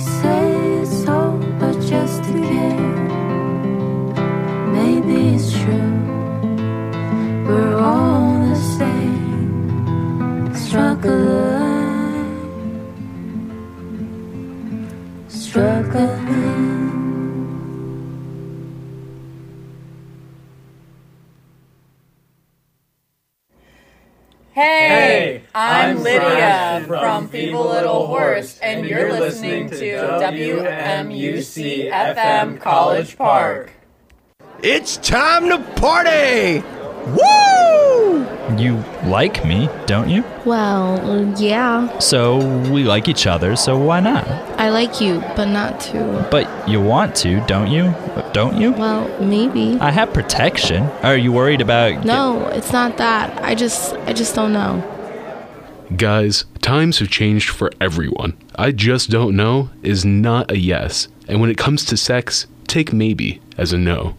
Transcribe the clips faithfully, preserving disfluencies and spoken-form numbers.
say it's all but just a game. Maybe it's true, we're all the same, struggling, struggling. Hey, I'm Lydia from Feeble Little Horse, and you're listening to W M U C F M College Park. It's time to party! Woo! You like me, don't you? Well, yeah. So we like each other, so why not? I like you, but not to. But you want to, don't you? Don't you? Well, maybe. I have protection. Are you worried about... No, it's not that. I just, I just don't know. Guys, times have changed for everyone. I just don't know is not a yes. And when it comes to sex, take maybe as a no.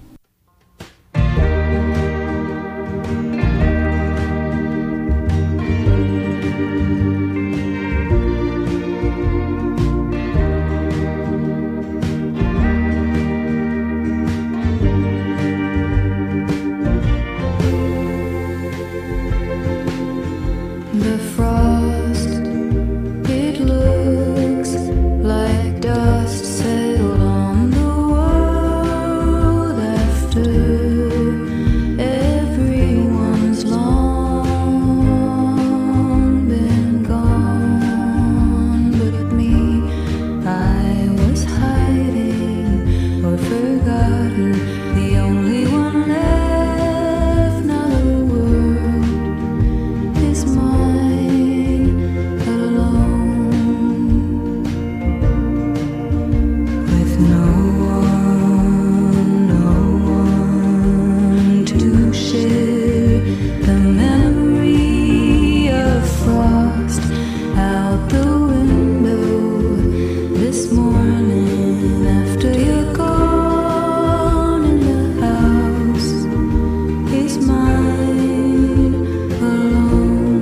The frost, it looks like dust settled on the world after everyone's long been gone. But me, I was hiding or forgotten, the only one left. Now the world is mine alone, with no one, no one to share the memory of frost out the window this morning after you're gone, and the house is mine alone.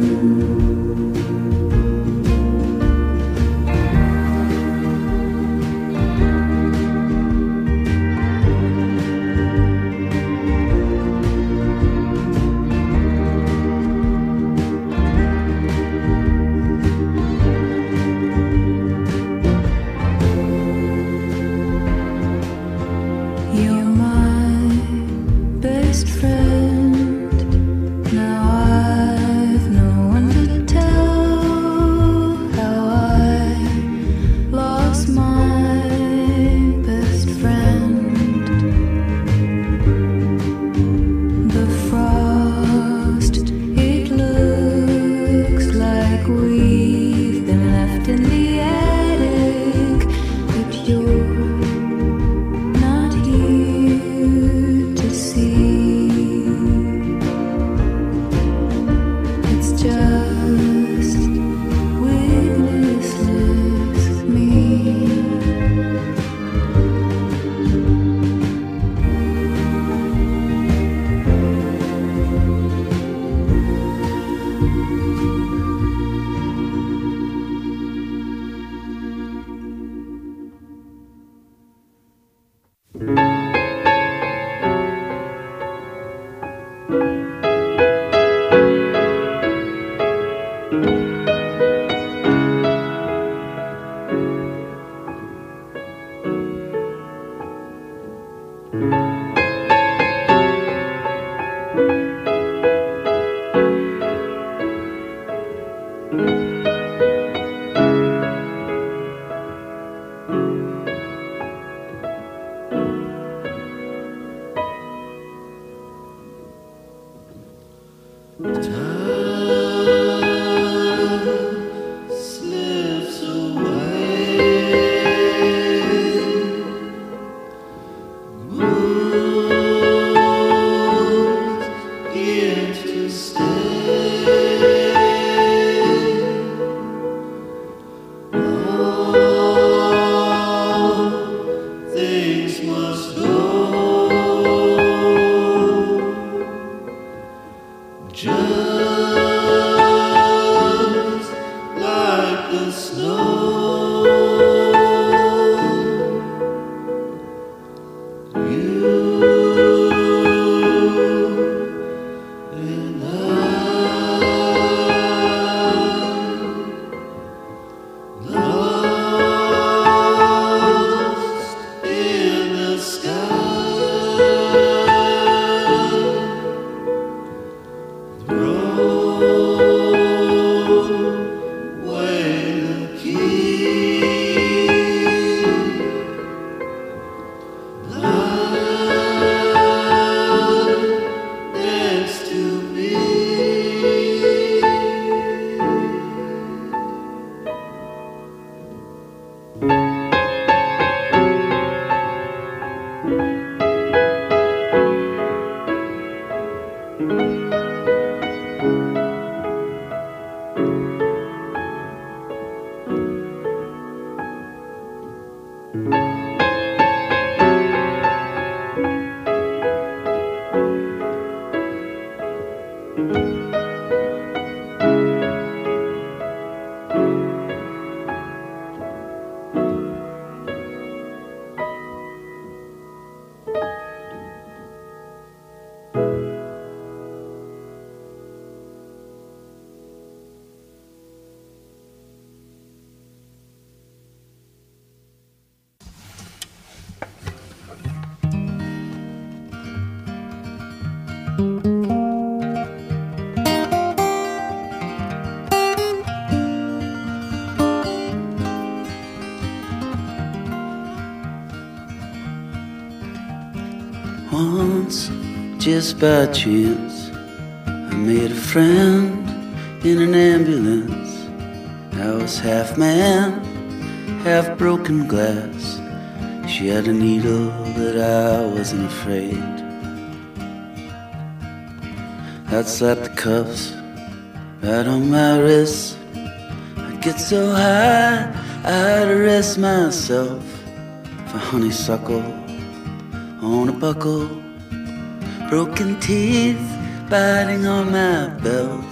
You're my best friend. Now I've no one to tell how I lost my best friend. The frost, it looks like we've been left in the attic, but you're not here to see. It's just witnessless me. Here to stay. Once, just by chance, I made a friend in an ambulance. I was half man, half broken glass. She had a needle, but I wasn't afraid. I'd slap the cuffs right on my wrist. I'd get so high, I'd arrest myself for honeysuckle on a buckle, broken teeth biting on my belt.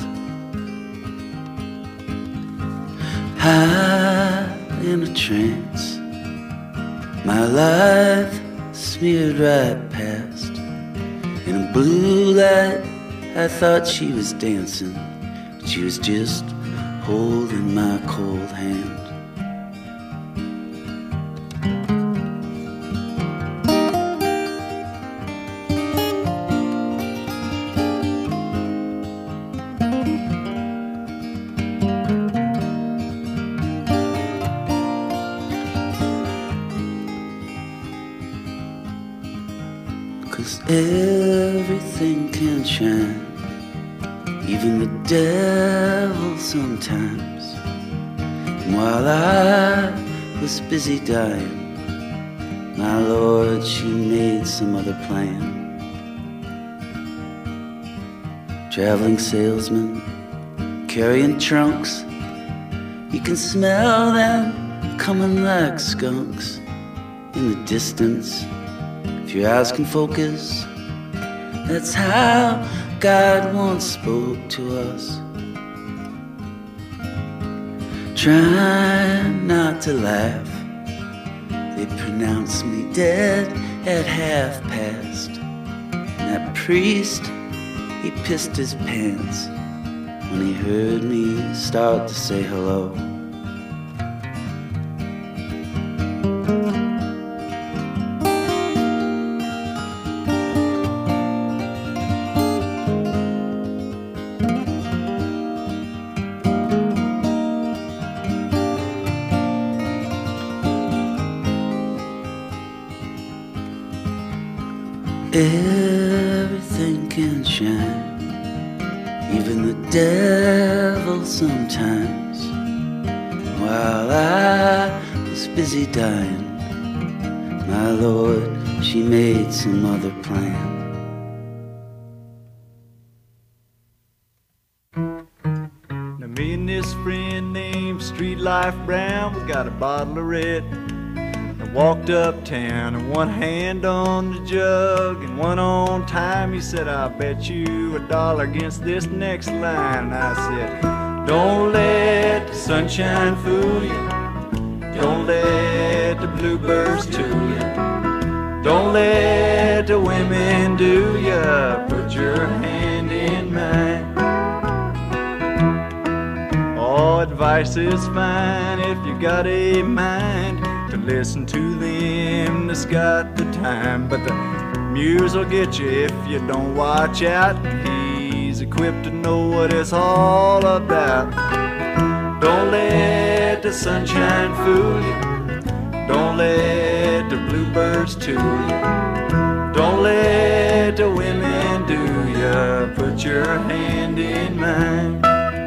High in a trance, my life smeared right past. In a blue light, I thought she was dancing, but she was just holding my cold hand. 'Cause everything can shine, even the devil sometimes. And while I was busy dying, my Lord, she made some other plan. Traveling salesman, carrying trunks, you can smell them coming like skunks in the distance. If your eyes can focus, that's how God once spoke to us. Trying not to laugh, they pronounced me dead at half past. And that priest, he pissed his pants when he heard me start to say hello. Everything can shine, even the devil sometimes. While I was busy dying, my Lord, she made some other plan. Now me and this friend named Street Life Brown, we got a bottle of red. Walked uptown and one hand on the jug and one on time. He said, I'll bet you a dollar against this next line. And I said, don't let the sunshine fool you. Don't let the bluebirds tool you. Don't let the women do ya. Put your hand in mine. All advice is fine if you got a mind to listen to them that's got the time. But the muse will get you if you don't watch out. He's equipped to know what it's all about. Don't let the sunshine fool you. Don't let the bluebirds tool you. Don't let the women do ya. Put your hand in mine.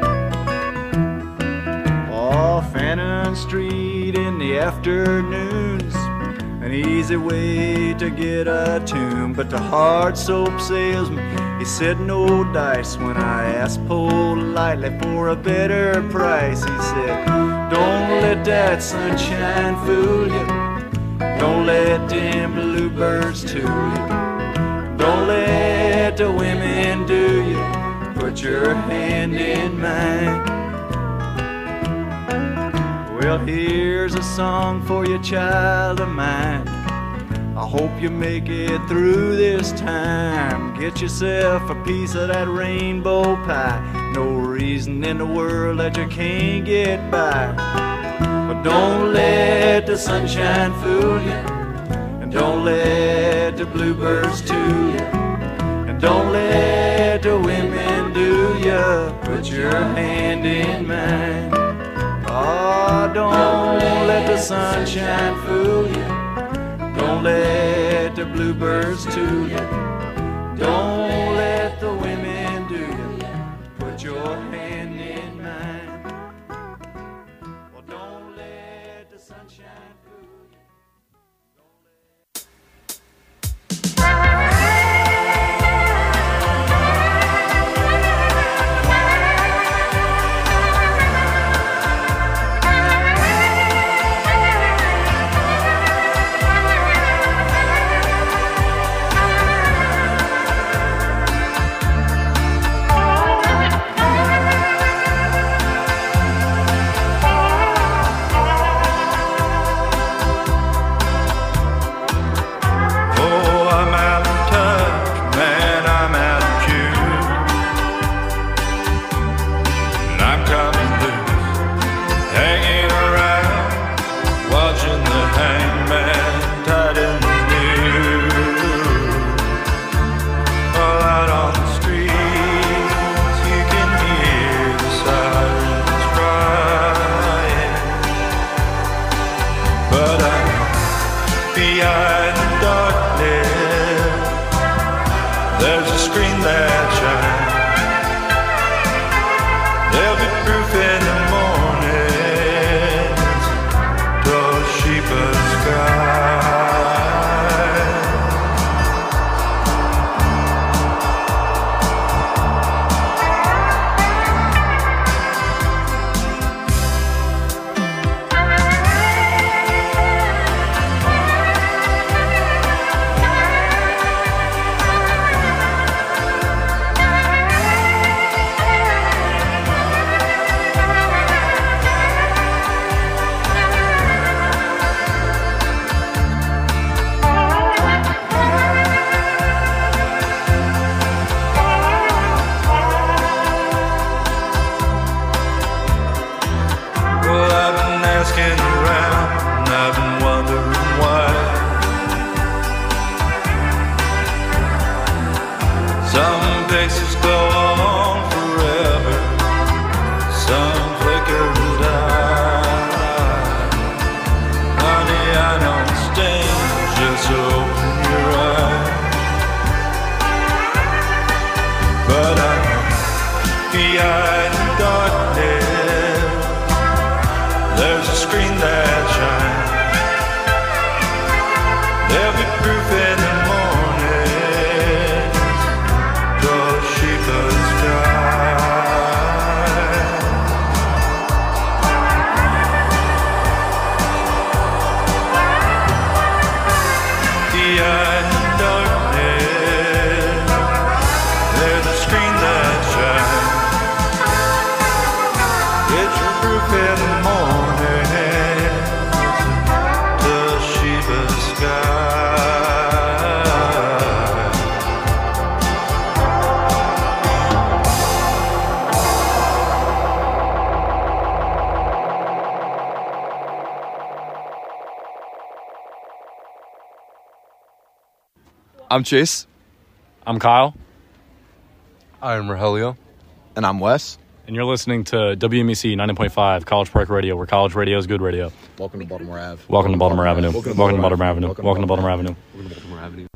Off Annan Street in the afternoons, an easy way to get a tune. But the hard soap salesman, he said no dice. When I asked politely for a better price, he said, don't let that sunshine fool you. Don't let them bluebirds tool you. Don't let the women do you. Put your hand in mine. Well, here's a song for you, child of mine. I hope you make it through this time. Get yourself a piece of that rainbow pie. No reason in the world that you can't get by. But don't let the sunshine fool you. And don't let the bluebirds tool you. And don't let the women do ya. Put your hand in mine. Oh, don't let the sunshine fool you. Don't let the bluebirds tool you. Don't let the women do you. Put your hand in mine. Well, don't let the sunshine fool you. I'm Chase. I'm Kyle. I'm Rogelio. And I'm Wes. And you're listening to W M E C ninety point five College Park Radio, where college radio is good radio. Welcome to Baltimore Ave. Welcome to Baltimore Avenue. Welcome to Baltimore Avenue. Welcome to Baltimore Avenue. Welcome to Baltimore Avenue.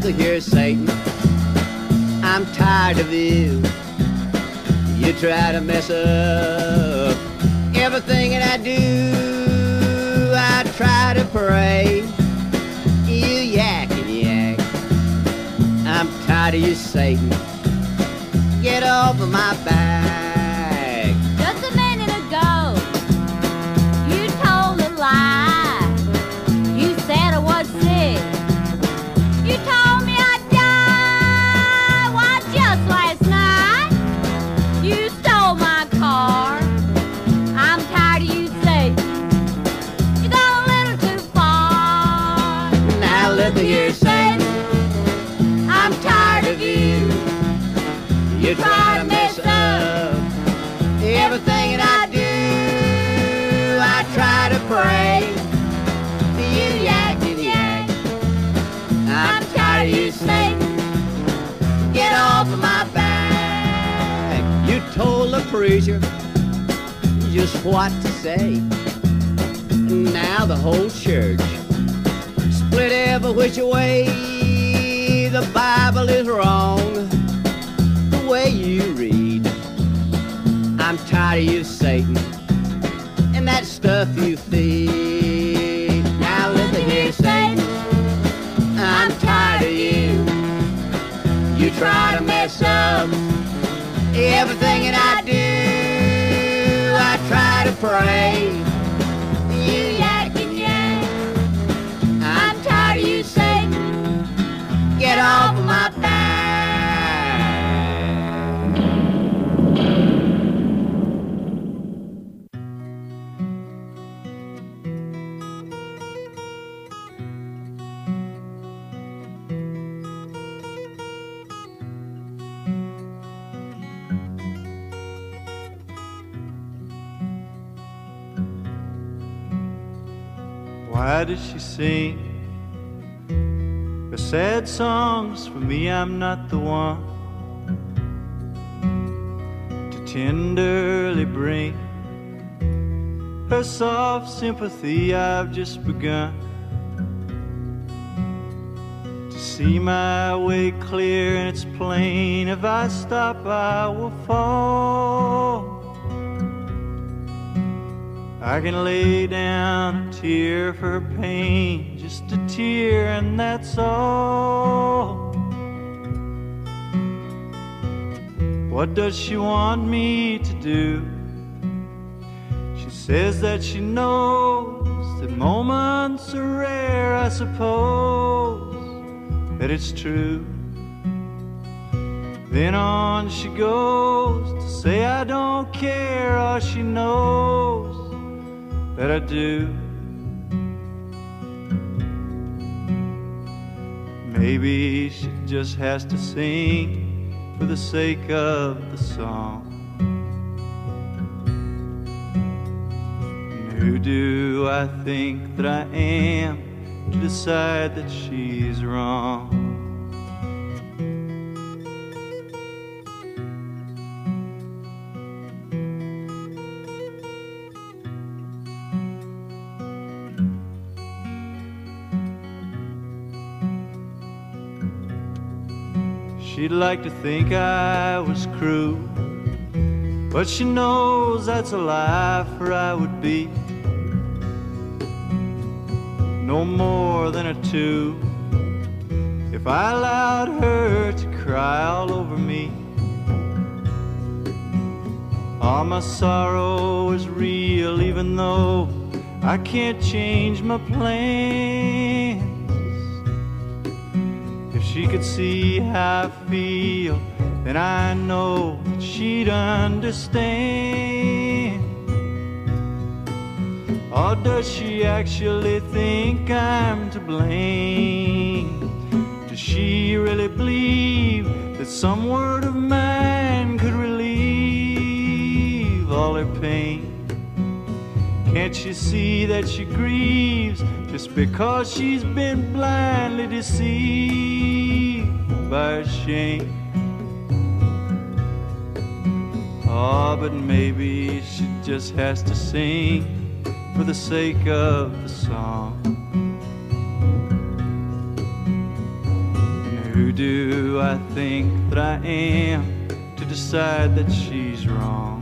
look here, Satan, I'm tired of you. You try to mess up everything that I do. I try to pray, you yak and yak. I'm tired of you, Satan. Get off of my back. Just a minute ago, you told a lie. You said I was sick. You told me I'd die. Why, just last night, you stole my car. I'm tired of you, Satan. You gone a little too far. Now look here, Satan, I'm tired of you. You try to mess up everything that I do. I try to pray, you yak and yak. I'm tired of you, Satan. Get off of my back. You told the preacher just what to say. Now the whole church split every which way. The Bible is wrong the way you read. I'm tired of you, Satan, and that stuff you feed. Now listen here, Satan, I'm tired of you. You try to mess up everything that I do. I try to pray, you yak and yak. I'm tired of you, Satan. Get off of my back. Why does she sing the sad songs? For me, I'm not the one to tenderly bring her soft sympathy. I've just begun to see my way clear, and it's plain if I stop I will fall. I can lay down a tear for her pain, just a tear, and that's all. What does she want me to do? She says that she knows that moments are rare. I suppose that it's true. Then on she goes to say I don't care. All she knows that I do. Maybe she just has to sing for the sake of the song. And who do I think that I am to decide that she's wrong? She'd like to think I was cruel, but she knows that's a lie, for I would be no more than a two if I allowed her to cry all over me. All my sorrow is real, even though I can't change my plans. She could see how I feel, then I know that she'd understand. Or does she actually think I'm to blame? Does she really believe that some word of mine could relieve all her pain? Can't she see that she grieves just because she's been blindly deceived by her shame? Oh, but maybe she just has to sing for the sake of the song. And Who do I think that I am to decide that she's wrong?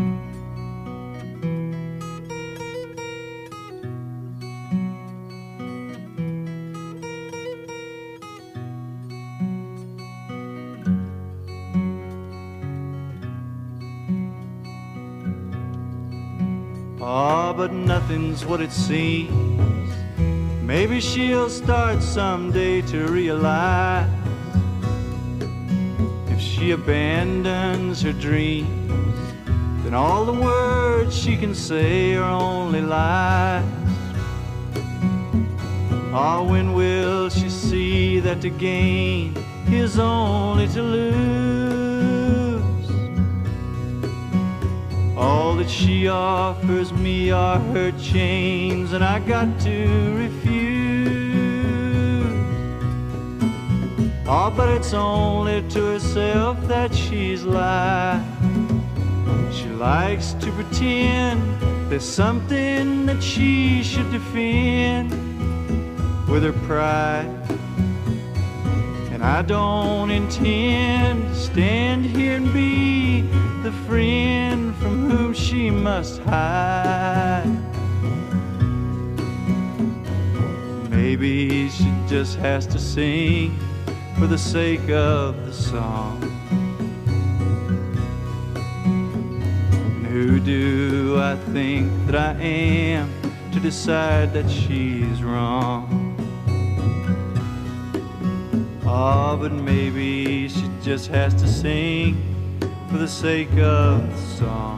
Ah, but nothing's what it seems. Maybe she'll start someday to realize if she abandons her dreams, then all the words she can say are only lies. Ah, when will she see that to gain is only to lose? All that she offers me are her chains, and I got to refuse. Oh, but it's only to herself that she's lied. She likes to pretend there's something that she should defend with her pride. And I don't intend to stand here and be the friend from whom she must hide. Maybe she just has to sing for the sake of the song. And who do I think that I am to decide that she's wrong? Oh, but maybe she just has to sing for the sake of the song.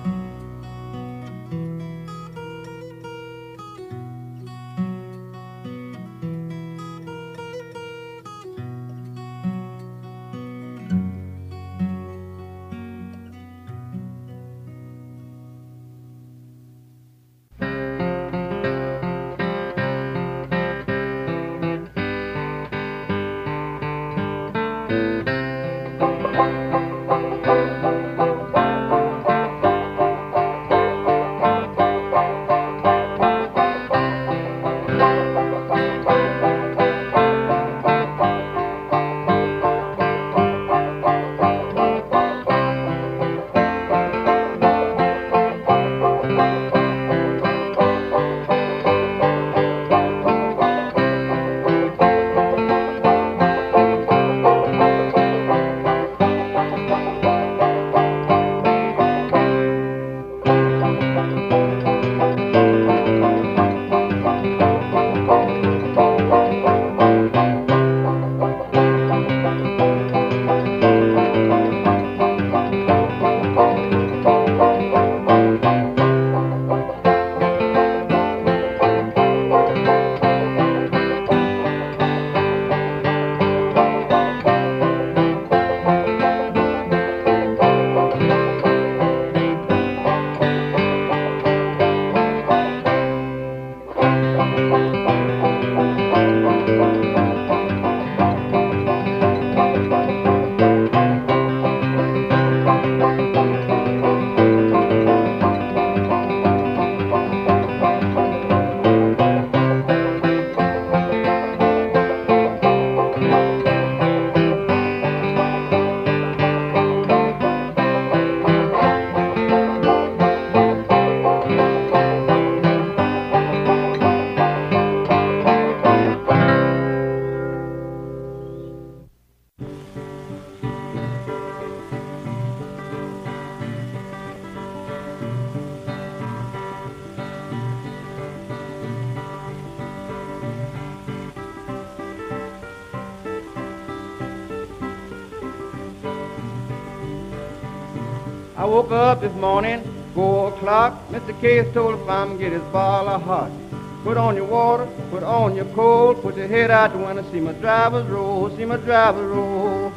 I woke up this morning, four o'clock. Mister Case told if I'm get his bottle of hot. Put on your water, put on your coat, put your head out the window, see my drivers roll, see my drivers roll.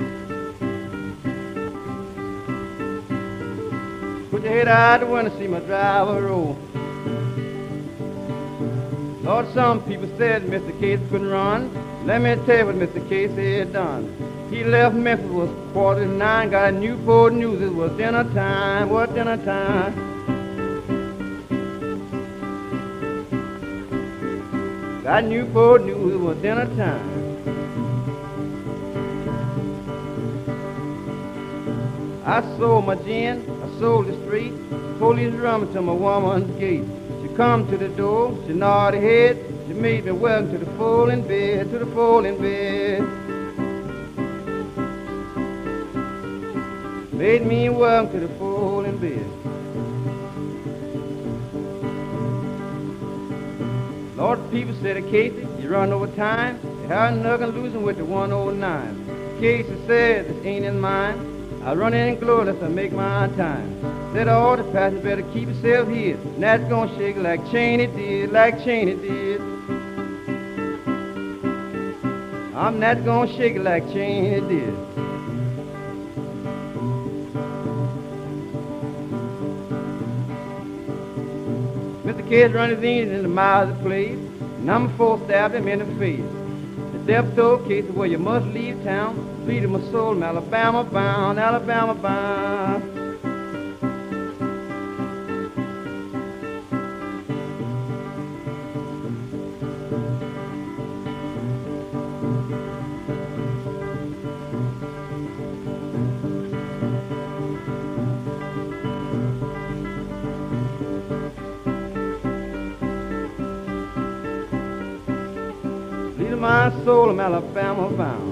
Put your head out the window, see my driver roll. Lord, some people said Mister Case couldn't run. Let me tell you what Mister Case had done. He left Memphis, was quarter to nine, got a Newport News, it was dinner time, what dinner time? Got Newport News, it was dinner time. I sold my gin, I sold the street. Police run to my woman's gate. She come to the door, she nodded her head. She made me welcome to the folding bed, to the folding bed. Made me welcome to the folding bed. Lord, the people said, Casey, you run over time. You had nothing losing with the one oh nine. Casey said, this ain't in mine. I run in glorious and make my time. Said all the passengers better keep yourself here. And that's gonna shake like Cheney did, like Cheney did. I'm not gonna shake it like Cheney did. Mister Case run his engine in the miles of place. Number four stabbed him in the face. The devil told Casey, well, you must leave town. Pleaded my soul, I'm Alabama bound, Alabama bound. Pleaded my soul, I'm Alabama bound.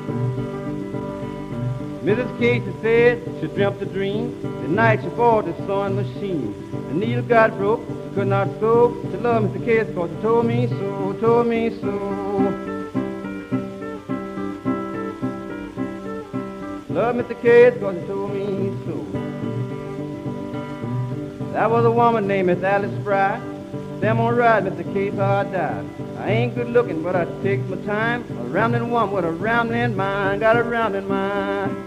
Missus Casey said she dreamt a dream. The night she bought the sewing machine. The needle got broke, she could not sew. She loved Mister Casey cause she told me so, told me so. Love Mister Casey cause she told me so. That was a woman named Miss Alice Fry. Them on ride, Mister Casey, I died. I ain't good looking, but I take my time. A rambling one with a rambling mind, got a rambling mind.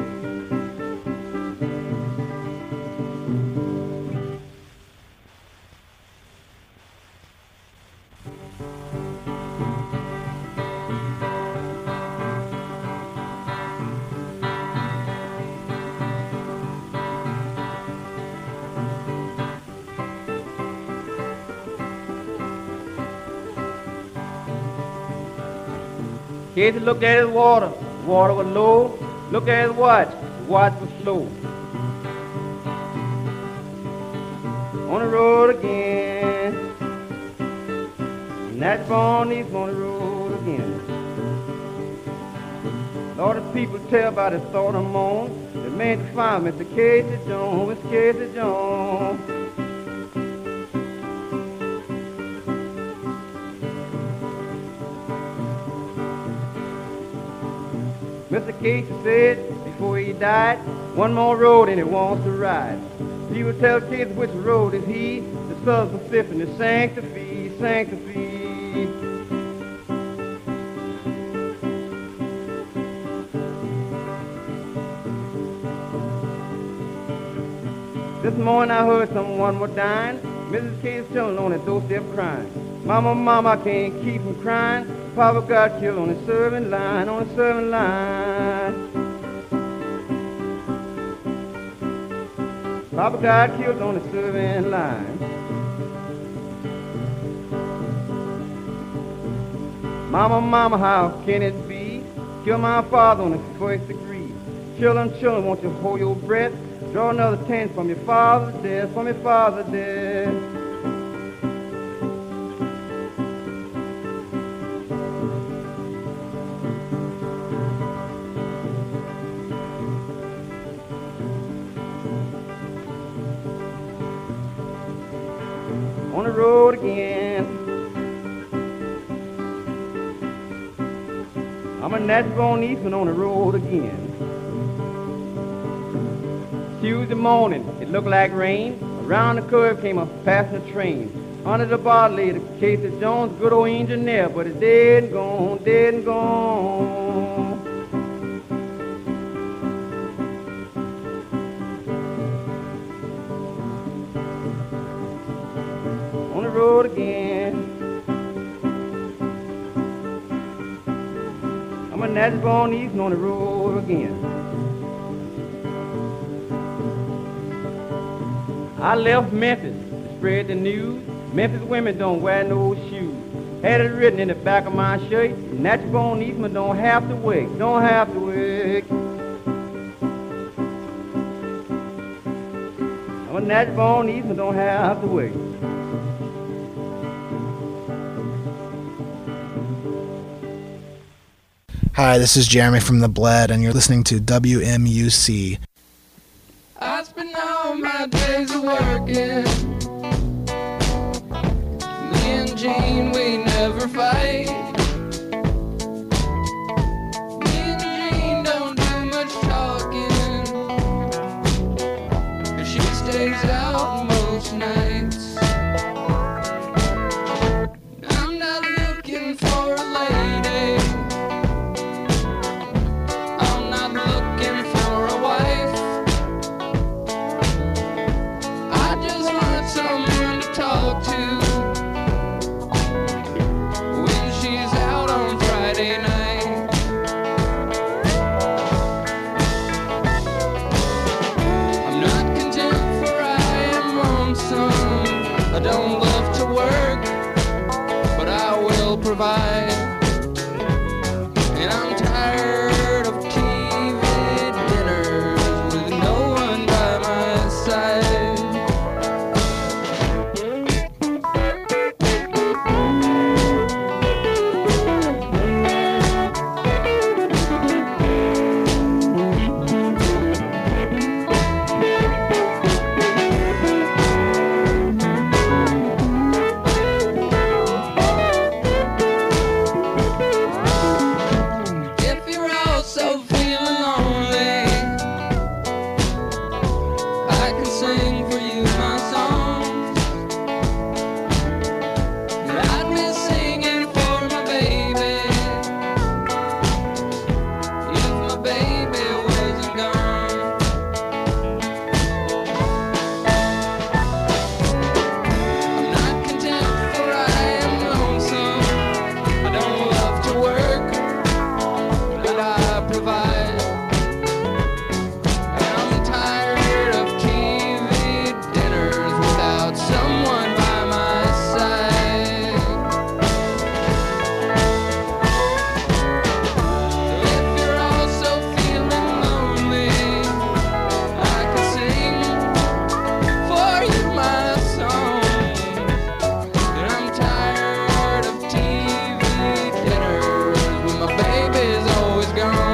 Casey looked at his water, the water was low. Looked at his watch, the watch was slow. On the road again, and that's born he's on the road again. All the people tell about his thought and moan. They made to find Mister Casey Jones, Mister Casey Jones. Mister Casey said before he died, one more road and he wants to ride. People tell Casey which road is he, the Southern Pacific and the Santa Fe, Santa Fe. This morning I heard someone was dying. Missus Casey chilling on his doorstep crying. Mama, mama, I can't keep from crying. Papa got killed on the serving line, on the serving line. Papa got killed on the serving line. Mama, mama, how can it be? Kill my father on the first degree. Children, children, won't you hold your breath? Draw another ten from your father's death, from your father's death. On the road again. I'm a natural Eastman on the road again. Tuesday morning, it looked like rain. Around the curve came a passenger train. Under the bar lay the Casey Jones, good old engineer, but it's dead and gone, dead and gone. On the road again. I'm a natural born Eastman on the road again. I left Memphis to spread the news. Memphis women don't wear no shoes. Had it written in the back of my shirt. Natural born Eastman don't have to work, don't have to work. a natural born Eastern don't have to wait. Hi, this is Jeremy from The Bled, and you're listening to W M U C. I spend all my days a working. Me and Jean, we never fight. Me and Jean don't do much talking, 'cause she stays out most nights. I'm not looking for a lady. I'm not looking for a wife. I just want someone to talk to when she's out on Friday night. I'm not content for I am lonesome. I don't love to work, but I will provide. And I'm tired of T V dinners with no one by my side. If you're also feeling lonely, I can sing for you my songs. I'd be singing for my baby if my baby wasn't gone. I'm not content for I am lonesome. I don't love to work, but I provide. And I'm tired of T V dinners without someone by my side. So if you're also feeling lonely, I can sing for you my song. And I'm tired of T V dinners when my baby's always gone.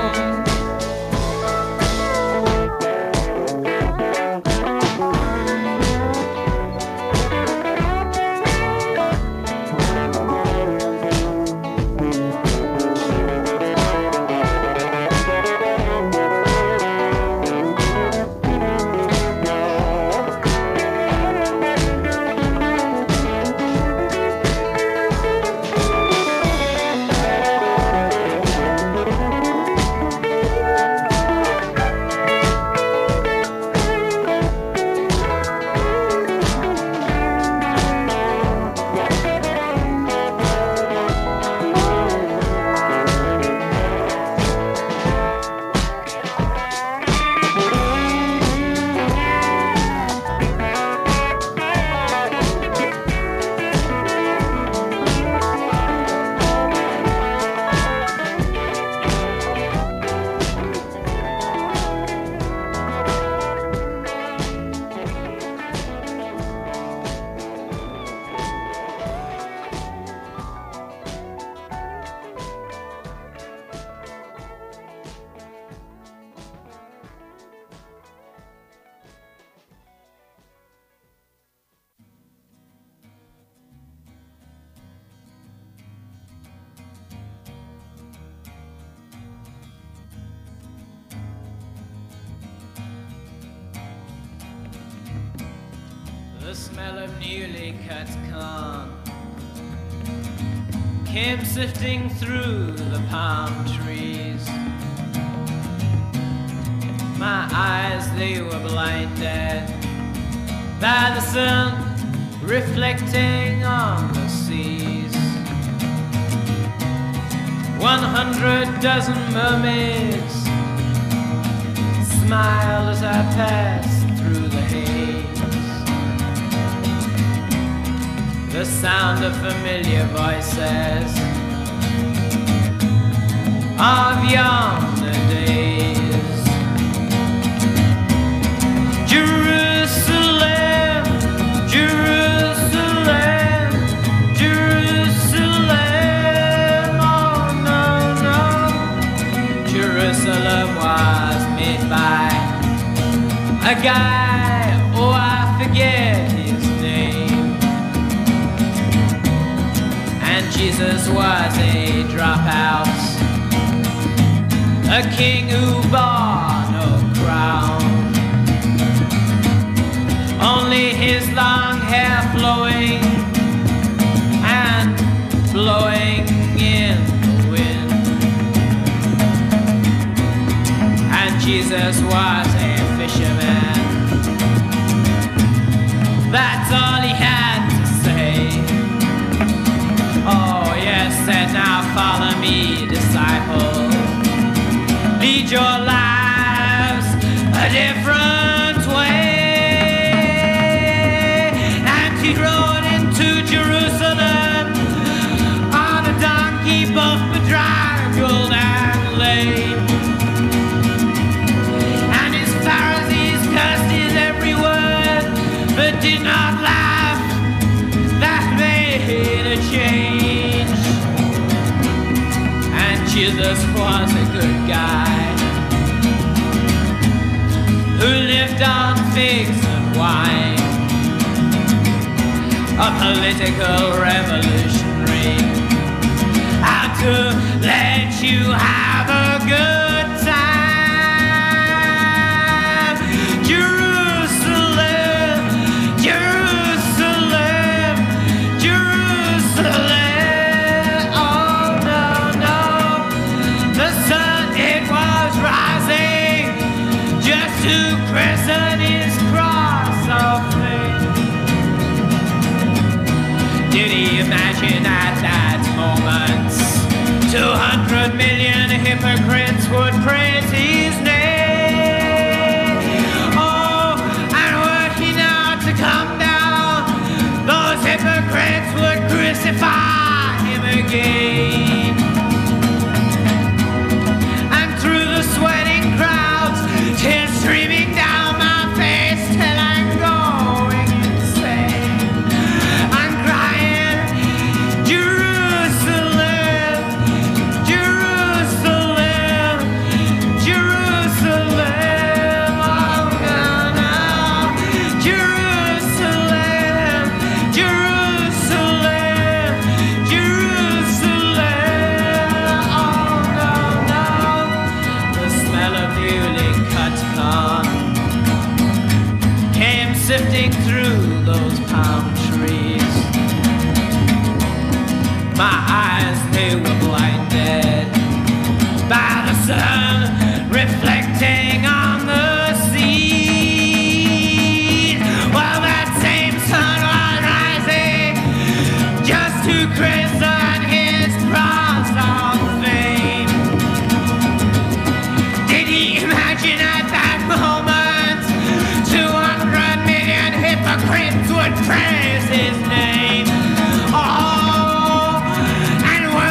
The smell of newly cut corn came sifting through the palm trees. My eyes, they were blinded by the sun reflecting on the seas. One hundred dozen mermaids smiled as I passed through the haze. The sound of familiar voices of yonder days. Jerusalem a guy, oh I forget his name. And Jesus was a dropout, a king who bore no crown, only his long hair flowing and blowing in the wind. And Jesus was a fisherman, that's all he had to say. Oh yes, said now follow me, disciple, lead your lives a different way. And he rode into Jerusalem on a donkey both bedraggled and lame. And his Pharisees cursed his every word, but did not laugh. That made a change. And Jesus was a good guy who lived on figs and wine, a political revolutionary, how to let you have a good time. Jerusalem, Jerusalem, Jerusalem. Oh no, no, the sun it was rising just to christen his cross of flame. Did he imagine at that moment two hundred million hypocrites would praise his name? Oh, and were he now to come down, those hypocrites would crucify him again. And through the sweating crowds, tears streaming down my face till I'm going insane. I'm crying, Jerusalem, Jerusalem, Jerusalem, oh no, no, Jerusalem, Jerusalem, Jerusalem, oh no, no, the smell of newly cut corn came sifting through those palm trees. My eyes, they were blinded by the sun reflecting on the sea. While that same sun was rising just to christen his cross of fame. Did he imagine at that moment two hundred million hypocrites would praise his name? Oh, and were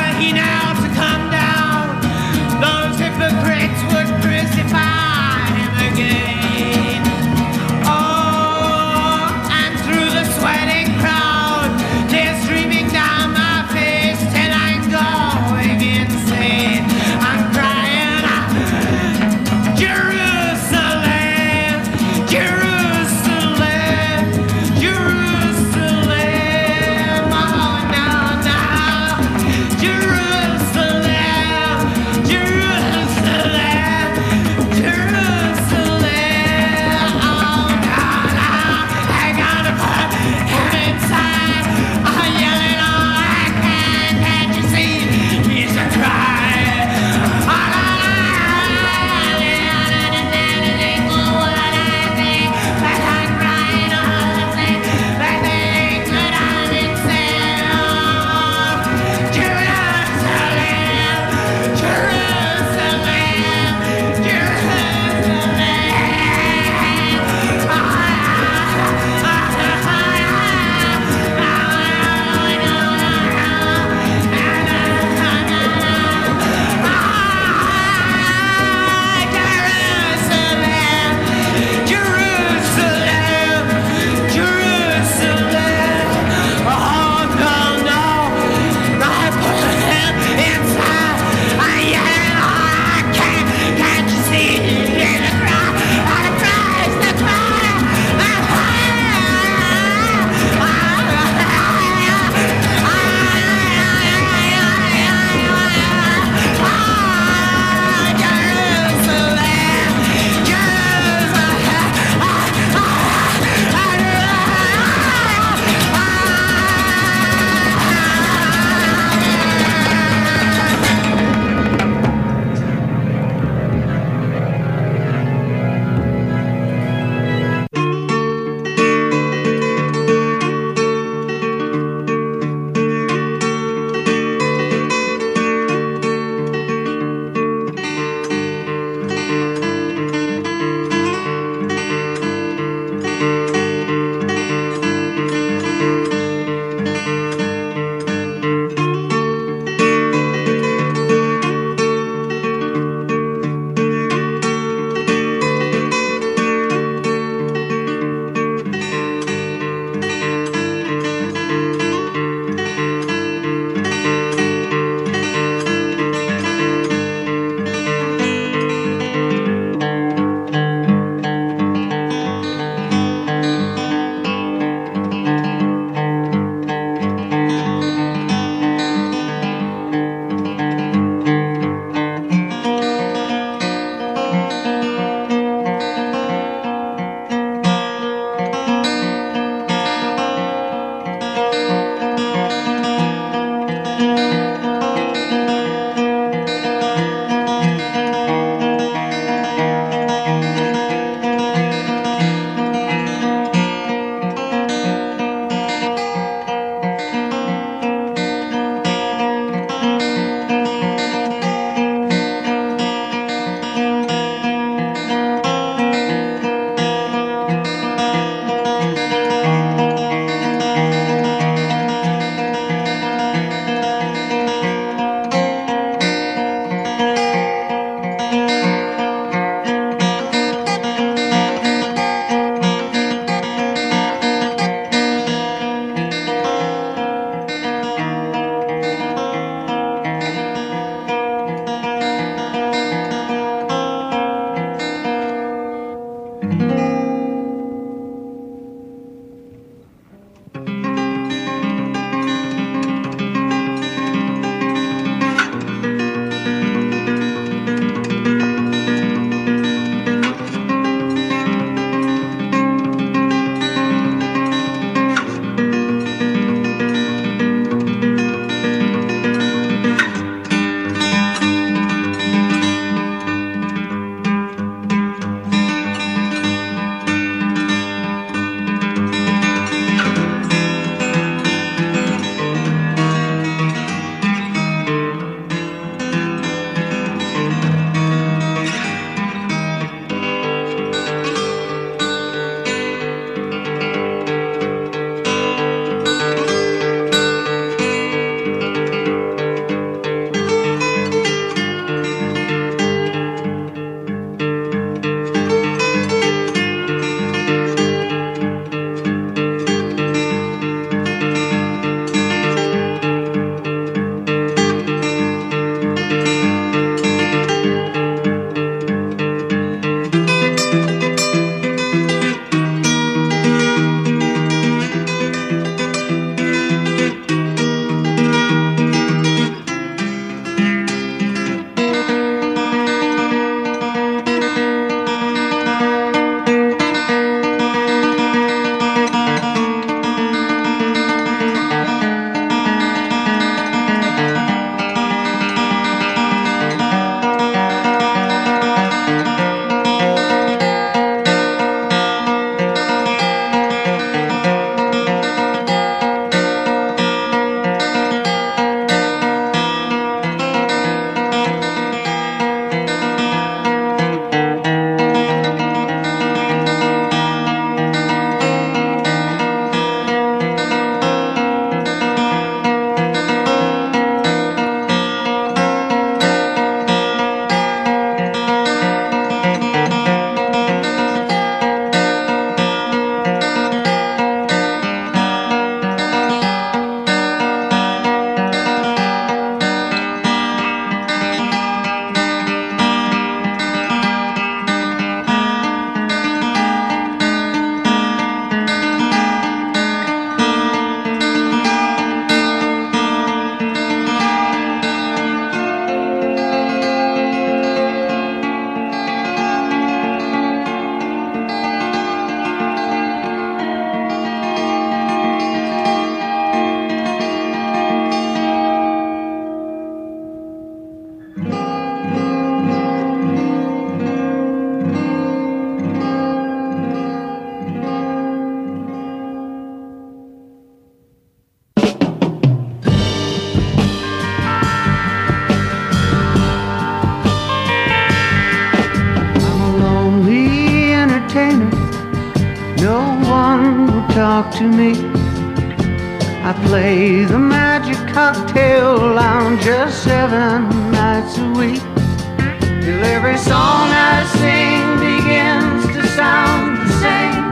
talk to me. I play the Magic Cocktail Lounge just seven nights a week. Till every song I sing begins to sound the same.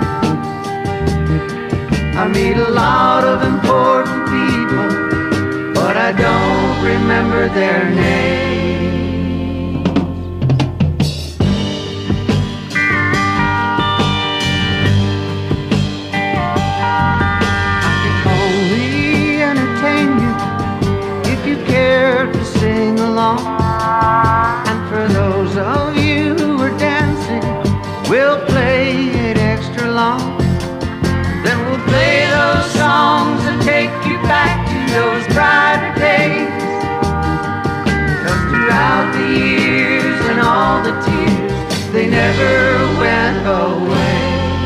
I meet a lot of important people, but I don't remember their names. Sing along, and for those of you who are dancing, we'll play it extra long. Then we'll play those songs that take you back to those brighter days. 'Cause throughout the years and all the tears, they never went away.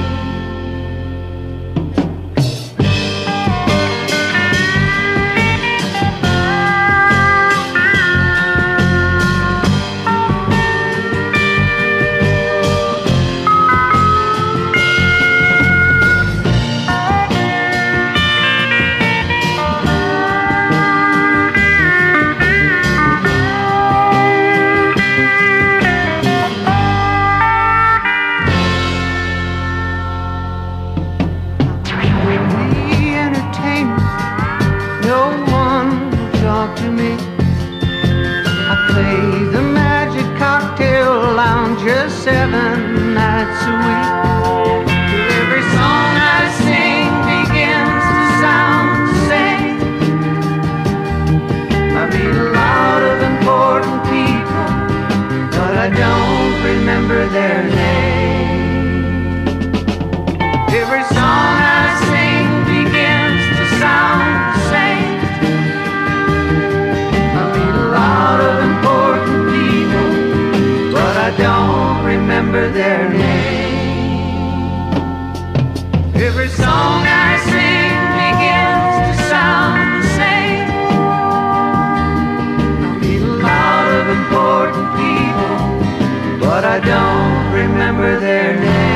Just seven nights a week. Till every song I sing begins to sound the same. I meet a lot of important people, but I don't remember their names. Every song I sing begins to sound the same. I meet a lot of important people, but I don't remember their name. Every song I sing begins to sound the same. I meet a lot of important people, but I don't remember their names.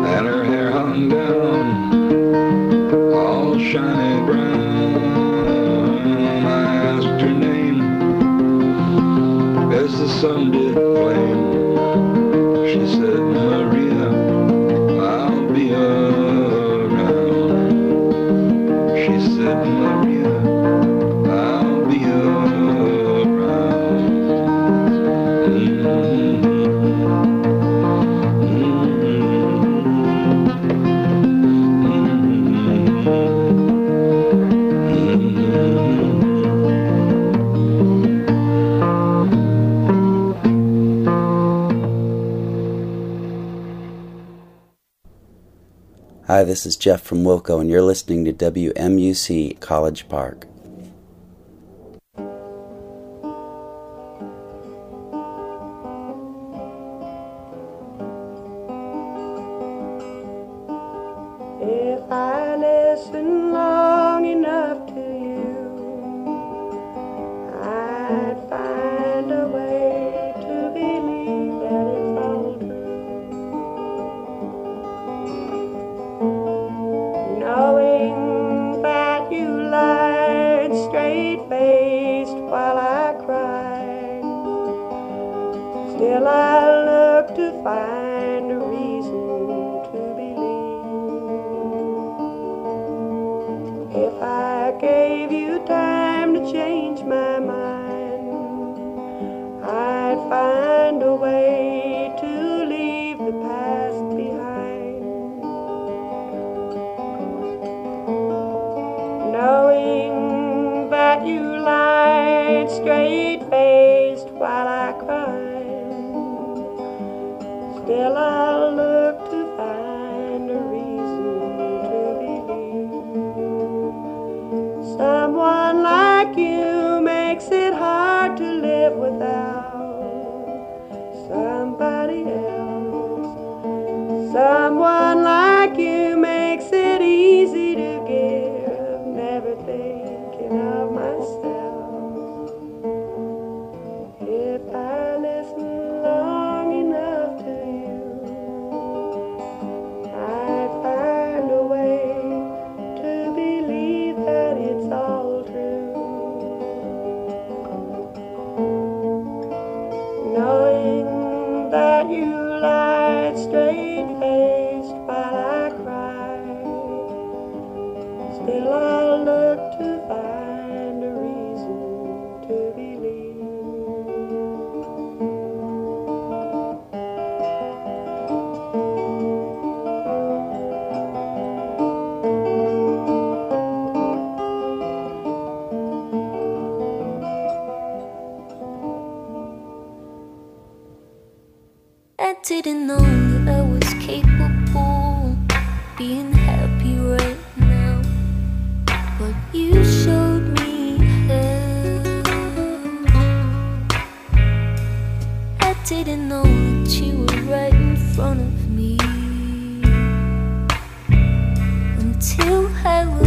Shiny brown. Hi, this is Jeff from Wilco, and you're listening to W M U C College Park. If I listen long enough to you, I'd find a way to believe that it's all true. Knowing that you lied straight-faced while I cried, still I look to find a reason to believe. If I gave you time to change my mind, I'd find a way to leave the past behind. Knowing that you lied straight-faced while I cried, still I'll look to find a reason to believe. Someone like you makes it hard to live without somebody else. Someone like you makes it easy to give, never thinking of myself. If I listen long enough to you, I'd find a way to believe that it's all true. Knowing that you lied straight-faced while I cried, still I'll look to find a reason to believe. I didn't know that I was capable of being happy right now, but you showed me how. I didn't know that you were right in front of me until I was